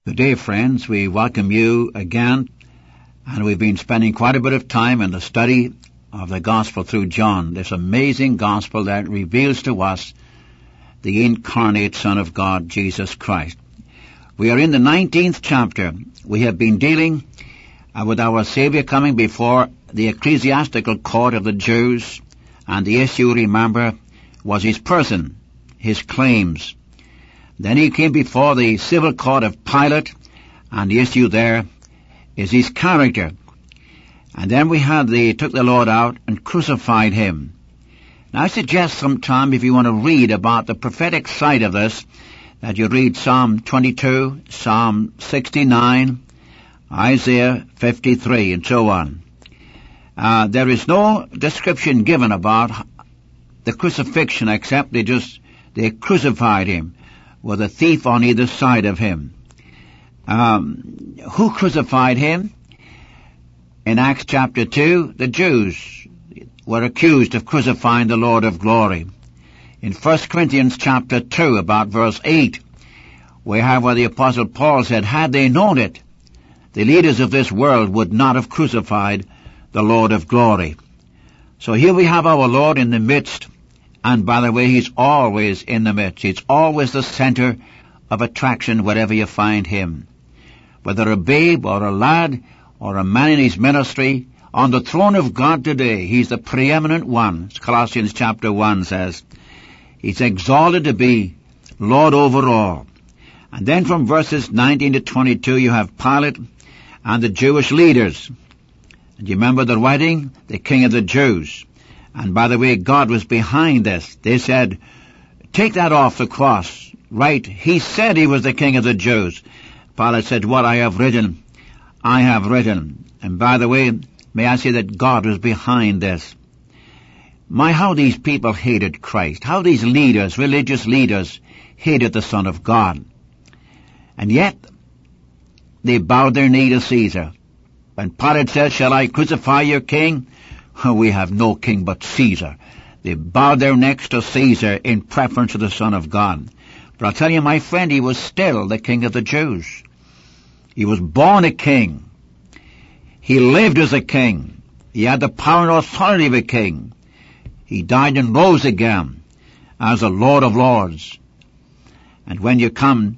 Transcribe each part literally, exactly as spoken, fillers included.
Good day, friends. We welcome you again, and we've been spending quite a bit of time in the study of the Gospel through John, this amazing Gospel that reveals to us the incarnate Son of God, Jesus Christ. We are in the nineteenth chapter. We have been dealing uh, with our Savior coming before the ecclesiastical court of the Jews, and the issue, remember, was his person, his claims. Then he came before the civil court of Pilate, and the issue there is his character. And then we had they took the Lord out and crucified him. Now I suggest sometime, if you want to read about the prophetic side of this, that you read Psalm twenty-two, Psalm sixty-nine, Isaiah fifty-three, and so on. Uh, there is no description given about the crucifixion, except they just, they crucified him with a thief on either side of him. Um, who crucified him? In Acts chapter two, the Jews were accused of crucifying the Lord of glory. In First Corinthians chapter two, about verse eight, we have where the Apostle Paul said, had they known it, the leaders of this world would not have crucified the Lord of glory. So here we have our Lord in the midst. And by the way, he's always in the midst. He's always the center of attraction wherever you find him. Whether a babe or a lad or a man in his ministry, on the throne of God today, he's the preeminent one. As Colossians chapter one says, he's exalted to be Lord over all. And then from verses nineteen to twenty-two, you have Pilate and the Jewish leaders. And you remember the writing? The King of the Jews. And by the way, God was behind this. They said, take that off the cross. Right? He said he was the King of the Jews. Pilate said, what I have written, I have written. And by the way, may I say that God was behind this. My, how these people hated Christ. How these leaders, religious leaders, hated the Son of God. And yet, they bowed their knee to Caesar. When Pilate said, shall I crucify your king? We have no king but Caesar. They bowed their necks to Caesar in preference to the Son of God. But I'll tell you, my friend, he was still the King of the Jews. He was born a king. He lived as a king. He had the power and authority of a king. He died and rose again as the Lord of Lords. And when you come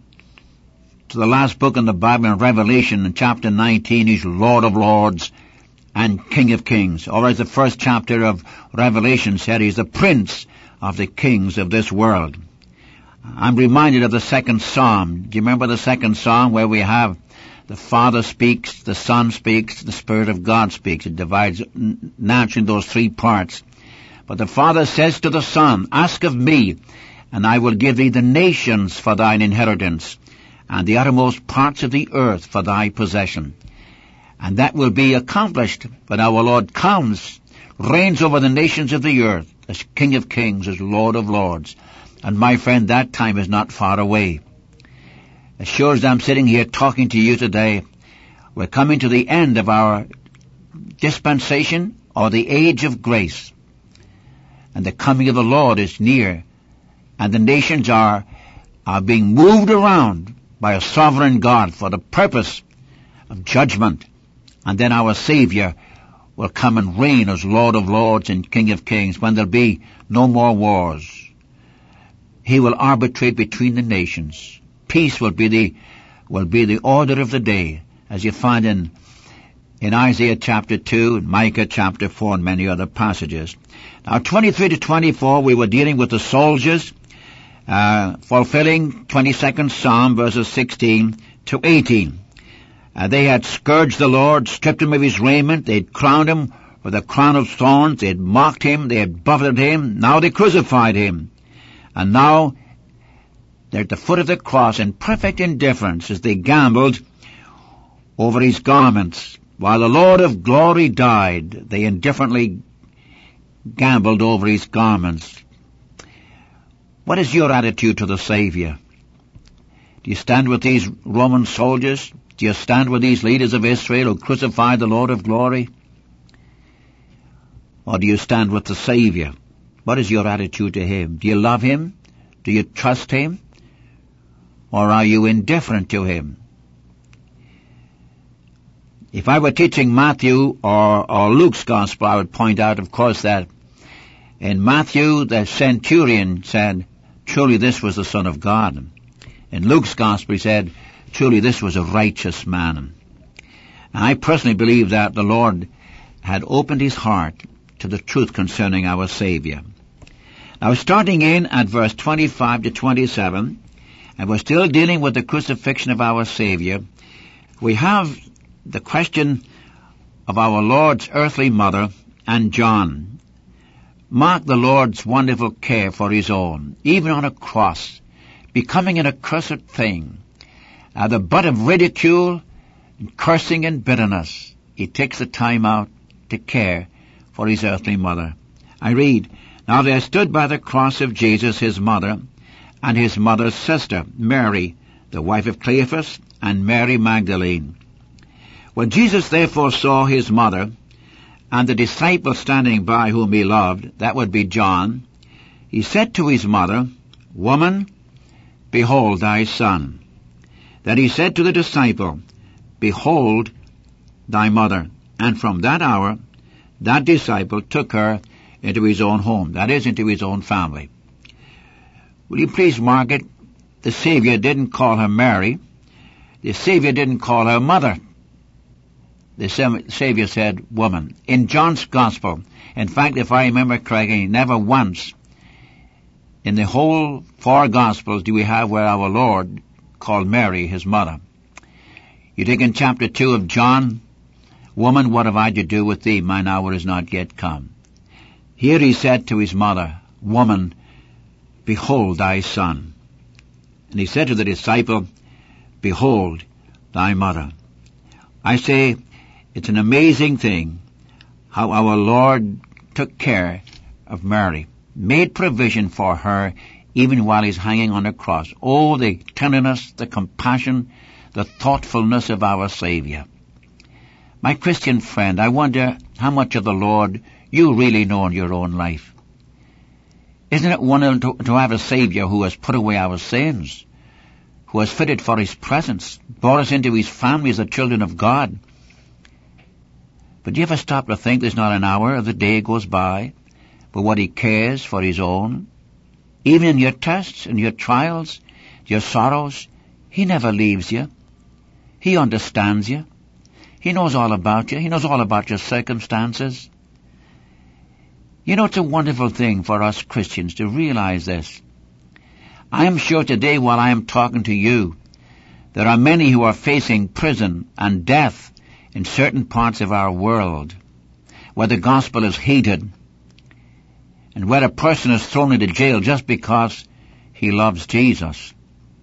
to the last book in the Bible, in Revelation, in chapter nineteen, he's Lord of Lords and King of Kings. Or as the first chapter of Revelation said, he's the Prince of the kings of this world. I'm reminded of the second Psalm. Do you remember the second Psalm where we have the Father speaks, the Son speaks, the Spirit of God speaks? It divides naturally in those three parts. But the Father says to the Son, ask of me, and I will give thee the nations for thine inheritance, and the uttermost parts of the earth for thy possession. And that will be accomplished when our Lord comes, reigns over the nations of the earth, as King of Kings, as Lord of Lords. And my friend, that time is not far away. As sure as I'm sitting here talking to you today, we're coming to the end of our dispensation, or the age of grace. And the coming of the Lord is near, and the nations are, are being moved around by a sovereign God for the purpose of judgment. And then our Savior will come and reign as Lord of Lords and King of Kings when there'll be no more wars. He will arbitrate between the nations. Peace will be the, will be the order of the day, as you find in, in Isaiah chapter two, and Micah chapter four, and many other passages. Now, twenty-three to twenty-four, we were dealing with the soldiers, uh, fulfilling twenty-second Psalm, verses sixteen to eighteen. Uh, they had scourged the Lord, stripped him of his raiment, they had crowned him with a crown of thorns, they had mocked him, they had buffeted him, now they crucified him. And now they're at the foot of the cross in perfect indifference as they gambled over his garments. While the Lord of glory died, they indifferently gambled over his garments. What is your attitude to the Savior? Do you stand with these Roman soldiers? Do you stand with these leaders of Israel who crucified the Lord of glory? Or do you stand with the Savior? What is your attitude to him? Do you love him? Do you trust him? Or are you indifferent to him? If I were teaching Matthew or, or Luke's gospel, I would point out, of course, that in Matthew, the centurion said, truly this was the Son of God. In Luke's gospel, he said, truly this was a righteous man. And I personally believe that the Lord had opened his heart to the truth concerning our Savior. Now, starting in at verse twenty-five to twenty-seven, and we're still dealing with the crucifixion of our Savior, we have the question of our Lord's earthly mother and John. Mark the Lord's wonderful care for his own, even on a cross, becoming an accursed thing, uh, the butt of ridicule, and cursing and bitterness. He takes the time out to care for his earthly mother. I read, Now there stood by the cross of Jesus his mother, and his mother's sister, Mary, the wife of Cleophas, and Mary Magdalene. When Jesus therefore saw his mother, and the disciple standing by whom he loved, that would be John, he said to his mother, Woman, behold thy son. Then he said to the disciple, Behold thy mother. And from that hour, that disciple took her into his own home, that is, into his own family. Will you please mark it? The Savior didn't call her Mary. The Savior didn't call her mother. The Savior said, woman. In John's Gospel, in fact, if I remember correctly, never once in the whole four Gospels do we have where our Lord called Mary his mother. You take in chapter two of John, Woman, what have I to do with thee? Mine hour is not yet come. Here he said to his mother, Woman, behold thy son. And he said to the disciple, Behold thy mother. I say, it's an amazing thing how our Lord took care of Mary, made provision for her even while he's hanging on the cross. Oh, the tenderness, the compassion, the thoughtfulness of our Savior. My Christian friend, I wonder how much of the Lord you really know in your own life. Isn't it wonderful to, to have a Savior who has put away our sins, who has fitted for his presence, brought us into his family as the children of God? But do you ever stop to think there's not an hour of the day goes by but what he cares for his own? Even in your tests and your trials, your sorrows, he never leaves you. He understands you. He knows all about you. He knows all about your circumstances. You know, it's a wonderful thing for us Christians to realize this. I am sure today while I am talking to you, there are many who are facing prison and death in certain parts of our world, where the gospel is hated, and where a person is thrown into jail just because he loves Jesus.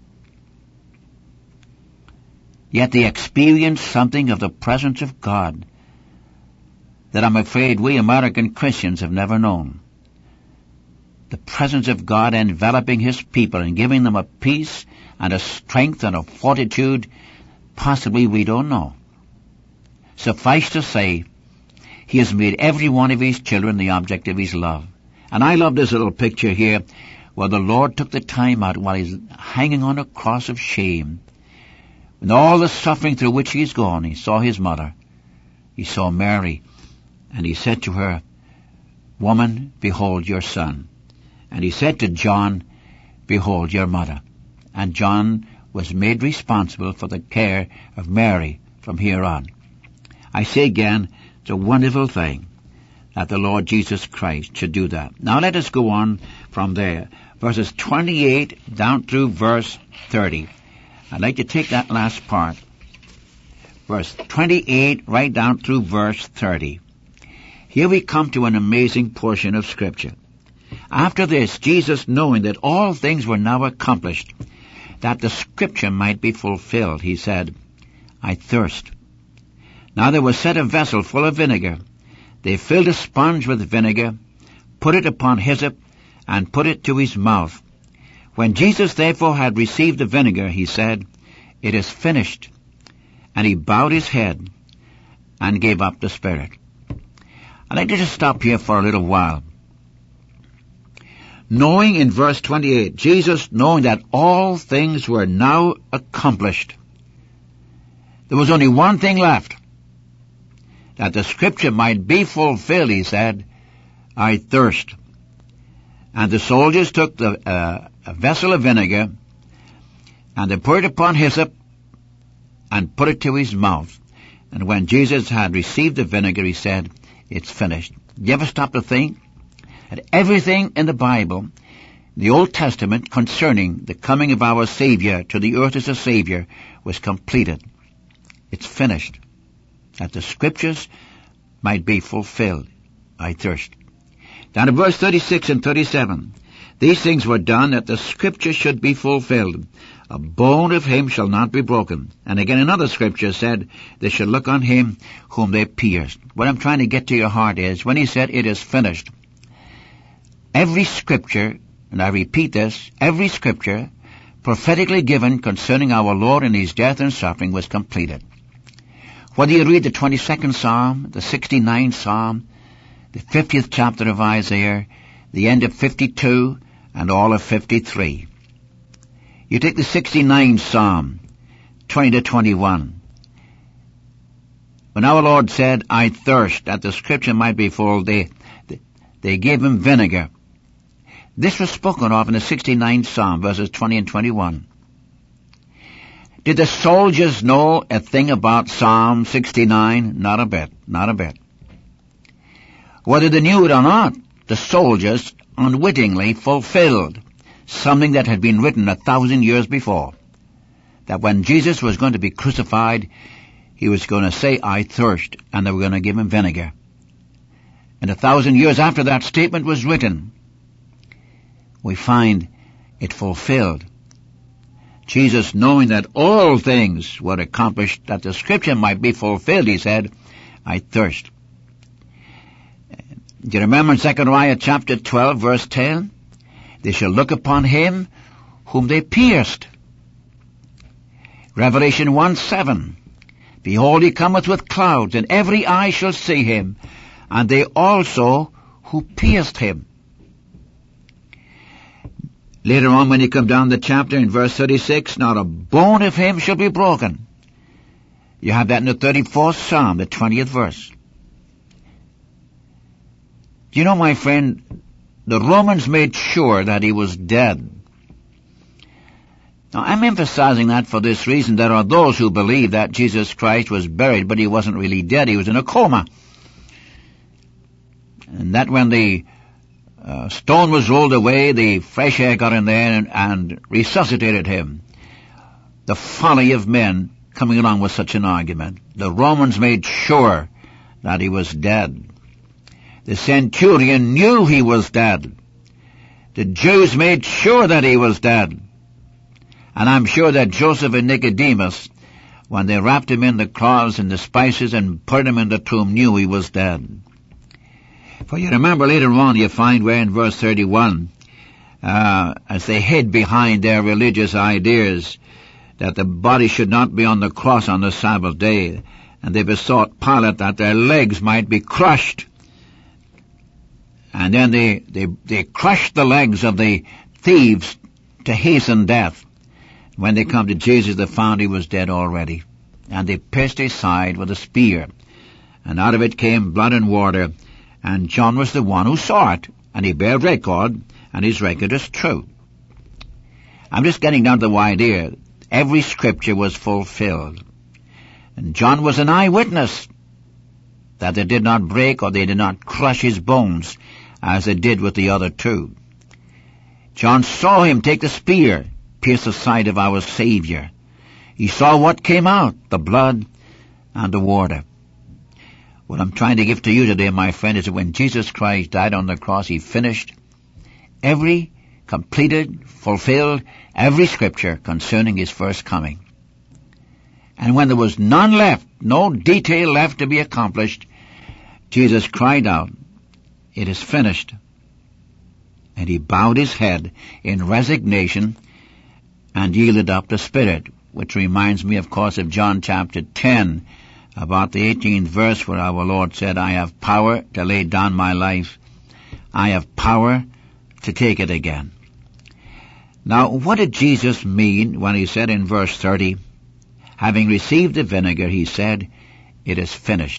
Yet they experience something of the presence of God that I'm afraid we American Christians have never known. The presence of God enveloping his people and giving them a peace and a strength and a fortitude possibly we don't know. Suffice to say, he has made every one of his children the object of his love. And I love this little picture here where the Lord took the time out while he's hanging on a cross of shame. And all the suffering through which he's gone, he saw his mother. He saw Mary. And he said to her, Woman, behold your son. And he said to John, Behold your mother. And John was made responsible for the care of Mary from here on. I say again, it's a wonderful thing that the Lord Jesus Christ should do that. Now let us go on from there. Verses twenty-eight down through verse thirty. I'd like to take that last part. Verse twenty-eight right down through verse thirty. Here we come to an amazing portion of Scripture. After this, Jesus, knowing that all things were now accomplished, that the Scripture might be fulfilled, he said, I thirst. Now there was set a vessel full of vinegar. They filled a sponge with vinegar, put it upon hyssop, and put it to his mouth. When Jesus therefore had received the vinegar, he said, It is finished. And he bowed his head and gave up the spirit. I'd like to just stop here for a little while. Knowing in verse twenty-eight, Jesus, knowing that all things were now accomplished, there was only one thing left. that the scripture might be fulfilled, he said, I thirst. And the soldiers took the, uh, a vessel of vinegar, and they poured it upon hyssop, and put it to his mouth. And when Jesus had received the vinegar, he said, it's finished. You ever stop to think that everything in the Bible, the Old Testament, concerning the coming of our Savior to the earth as a Savior, was completed? It's finished. That the scriptures might be fulfilled. I thirst. Down to verse thirty-six and thirty-seven. These things were done that the scripture should be fulfilled. A bone of him shall not be broken. And again another scripture said, they should look on him whom they pierced. What I'm trying to get to your heart is, when he said it is finished, every scripture, and I repeat this, every scripture prophetically given concerning our Lord and his death and suffering was completed. Whether you read the twenty-second Psalm, the sixty-ninth Psalm, the fiftieth chapter of Isaiah, the end of fifty-two, and all of fifty-three. You take the sixty-ninth Psalm, twenty to twenty-one. When our Lord said, I thirst, that the scripture might be full, they, they gave him vinegar. This was spoken of in the sixty-ninth Psalm, verses twenty and twenty-one. Did the soldiers know a thing about Psalm sixty-nine? Not a bit, not a bit. Whether they knew it or not, the soldiers unwittingly fulfilled something that had been written a thousand years before. That when Jesus was going to be crucified, he was going to say, I thirst, and they were going to give him vinegar. And a thousand years after that statement was written, we find it fulfilled. Jesus, knowing that all things were accomplished, that the scripture might be fulfilled, he said, I thirst. Do you remember in Zechariah chapter twelve, verse ten? They shall look upon him whom they pierced. Revelation one seven. Behold, he cometh with clouds, and every eye shall see him, and they also who pierced him. Later on, when you come down the chapter in verse thirty-six, not a bone of him shall be broken. You have that in the thirty-fourth Psalm, the twentieth verse. Do you know, my friend, the Romans made sure that he was dead. Now, I'm emphasizing that for this reason. There are those who believe that Jesus Christ was buried, but he wasn't really dead. He was in a coma. And that when the uh, stone was rolled away, the fresh air got in there and, and resuscitated him. The folly of men coming along with such an argument. The Romans made sure that he was dead. The centurion knew he was dead. The Jews made sure that he was dead. And I'm sure that Joseph and Nicodemus, when they wrapped him in the cloths and the spices and put him in the tomb, knew he was dead. For you remember later on, you find where in verse thirty-one, uh, as they hid behind their religious ideas that the body should not be on the cross on the Sabbath day, and they besought Pilate that their legs might be crushed. And then they, they, they crushed the legs of the thieves to hasten death. When they come to Jesus, they found he was dead already. And they pierced his side with a spear. And out of it came blood and water. And John was the one who saw it. And he bare record, and his record is true. I'm just getting down to the idea. Every scripture was fulfilled. And John was an eyewitness that they did not break or they did not crush his bones as they did with the other two. John saw him take the spear, pierce the side of our Savior. He saw what came out, the blood and the water. What I'm trying to give to you today, my friend, is that when Jesus Christ died on the cross, he finished every completed, fulfilled, every scripture concerning his first coming. And when there was none left, no detail left to be accomplished, Jesus cried out, it is finished. And he bowed his head in resignation and yielded up the Spirit, which reminds me, of course, of John chapter ten, about the eighteenth verse where our Lord said, I have power to lay down my life. I have power to take it again. Now, what did Jesus mean when he said in verse thirty, having received the vinegar, he said, it is finished?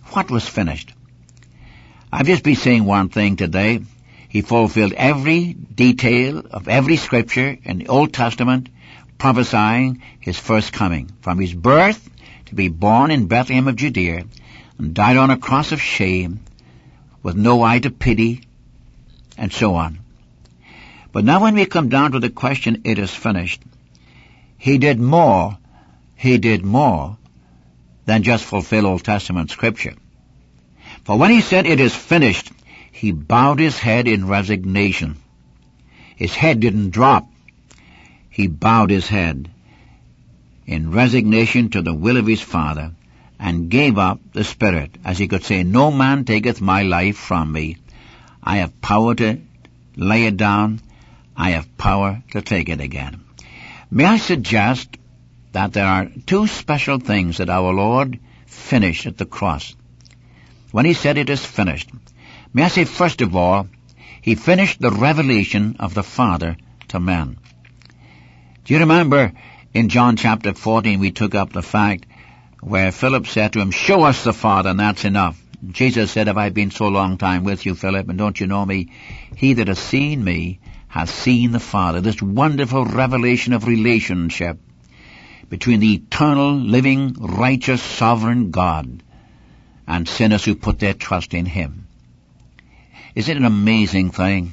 What was finished? I've just been saying one thing today. He fulfilled every detail of every scripture in the Old Testament, prophesying his first coming. From his birth to be born in Bethlehem of Judea and died on a cross of shame with no eye to pity, and so on. But now when we come down to the question, it is finished, he did more, he did more than just fulfill Old Testament scripture. For when he said it is finished, he bowed his head in resignation. His head didn't drop. He bowed his head in resignation to the will of his Father and gave up the Spirit, as he could say, no man taketh my life from me. I have power to lay it down. I have power to take it again. May I suggest that there are two special things that our Lord finished at the cross. When he said it is finished, may I say, first of all, he finished the revelation of the Father to men. Do you remember in John chapter fourteen we took up the fact where Philip said to him, show us the Father, and that's enough. Jesus said, have I been so long time with you, Philip, and don't you know me? He that has seen me has seen the Father. This wonderful revelation of relationship between the eternal, living, righteous, sovereign God and sinners who put their trust in him. Is it an amazing thing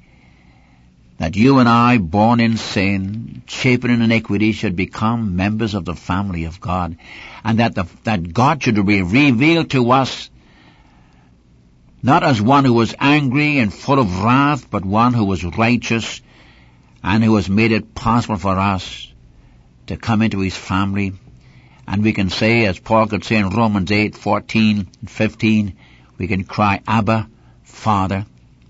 that you and I, born in sin, shapen in iniquity, should become members of the family of God, and that the, that God should be revealed to us not as one who was angry and full of wrath, but one who was righteous and who has made it possible for us to come into his family. And we can say, as Paul could say in Romans eight, fourteen and fifteen, we can cry, Abba, Father.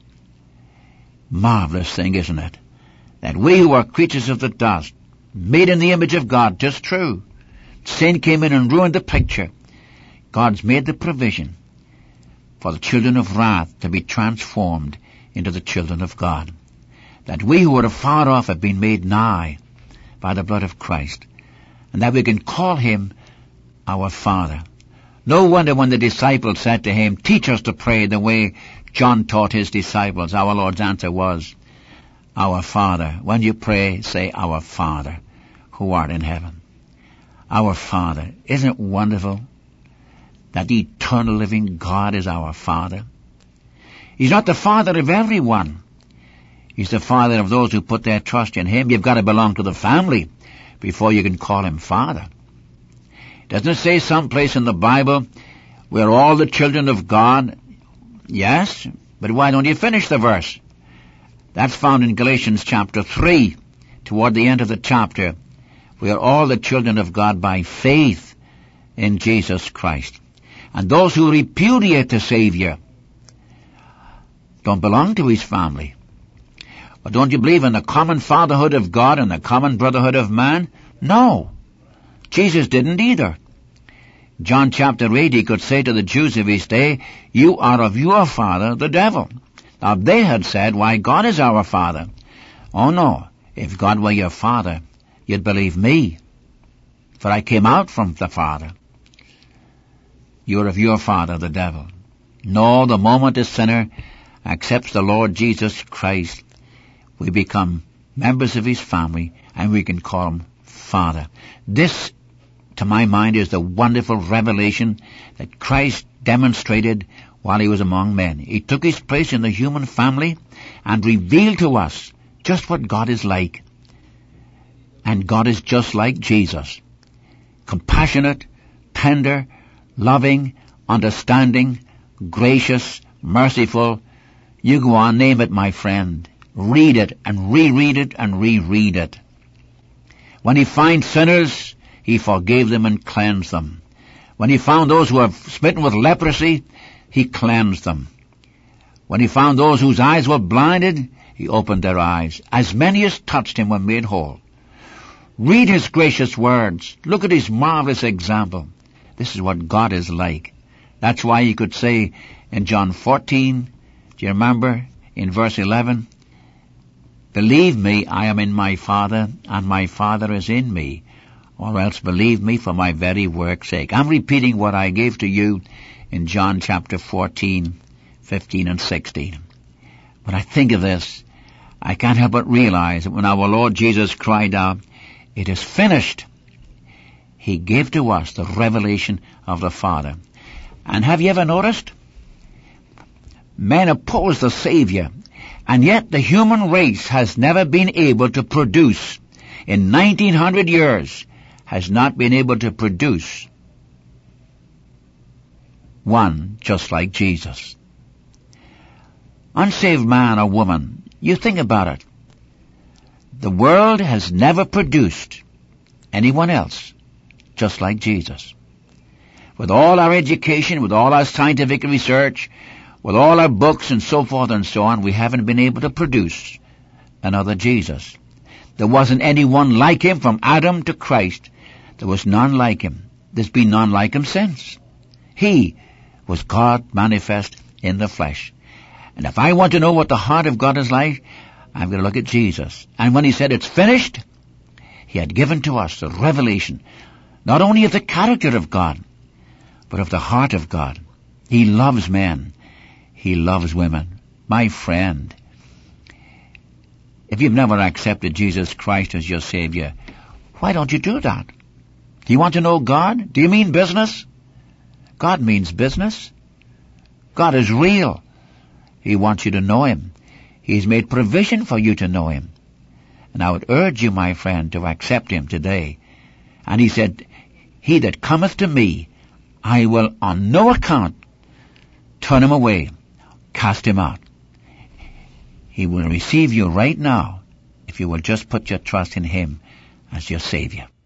Marvelous thing, isn't it? That we who are creatures of the dust, made in the image of God, just true. Sin came in and ruined the picture. God's made the provision for the children of wrath to be transformed into the children of God. That we who were afar off have been made nigh by the blood of Christ, and that we can call him our Father. No wonder when the disciples said to him, teach us to pray the way John taught his disciples, our Lord's answer was, our Father. When you pray, say, our Father, who art in heaven. Our Father. Isn't it wonderful that the eternal living God is our Father? He's not the Father of everyone. He's the Father of those who put their trust in him. You've got to belong to the family before you can call him Father. Doesn't it say someplace in the Bible, we're all the children of God? Yes, but why don't you finish the verse? That's found in Galatians chapter three, toward the end of the chapter. We are all the children of God by faith in Jesus Christ. And those who repudiate the Savior don't belong to his family. But don't you believe in the common fatherhood of God and the common brotherhood of man? No. Jesus didn't either. John chapter eight, he could say to the Jews of his day, you are of your father, the devil. Now they had said, why, God is our Father. Oh no, if God were your Father, you'd believe me, for I came out from the Father. You're of your father, the devil. No, the moment a sinner accepts the Lord Jesus Christ, we become members of his family, and we can call him Father. This, to my mind, is the wonderful revelation that Christ demonstrated while he was among men. He took his place in the human family and revealed to us just what God is like. And God is just like Jesus. Compassionate, tender, loving, understanding, gracious, merciful. You go on, name it, my friend. Read it and reread it and reread it. When he finds sinners, he forgave them and cleansed them. When he found those who were smitten with leprosy, he cleansed them. When he found those whose eyes were blinded, he opened their eyes. As many as touched him were made whole. Read his gracious words. Look at his marvelous example. This is what God is like. That's why he could say in John fourteen, do you remember, in verse eleven, believe me, I am in my Father, and my Father is in me, or else believe me for my very work's sake. I'm repeating what I gave to you in John chapter fourteen, fifteen and sixteen. When I think of this, I can't help but realize that when our Lord Jesus cried out, "It is finished," He gave to us the revelation of the Father. And have you ever noticed? Men oppose the Savior, and yet the human race has never been able to produce, in nineteen hundred years, has not been able to produce one just like Jesus. Unsaved man or woman, you think about it. The world has never produced anyone else just like Jesus. With all our education, with all our scientific research, with all our books and so forth and so on, we haven't been able to produce another Jesus. There wasn't anyone like Him from Adam to Christ. There was none like Him. There's been none like Him since. He was God manifest in the flesh. And if I want to know what the heart of God is like, I'm going to look at Jesus. And when He said it's finished, He had given to us the revelation, not only of the character of God, but of the heart of God. He loves men. He loves women. My friend, if you've never accepted Jesus Christ as your Savior, why don't you do that? Do you want to know God? Do you mean business? God means business. God is real. He wants you to know Him. He's made provision for you to know Him. And I would urge you, my friend, to accept Him today. And He said, "He that cometh to me, I will on no account turn him away, cast him out." He will receive you right now if you will just put your trust in Him as your Savior.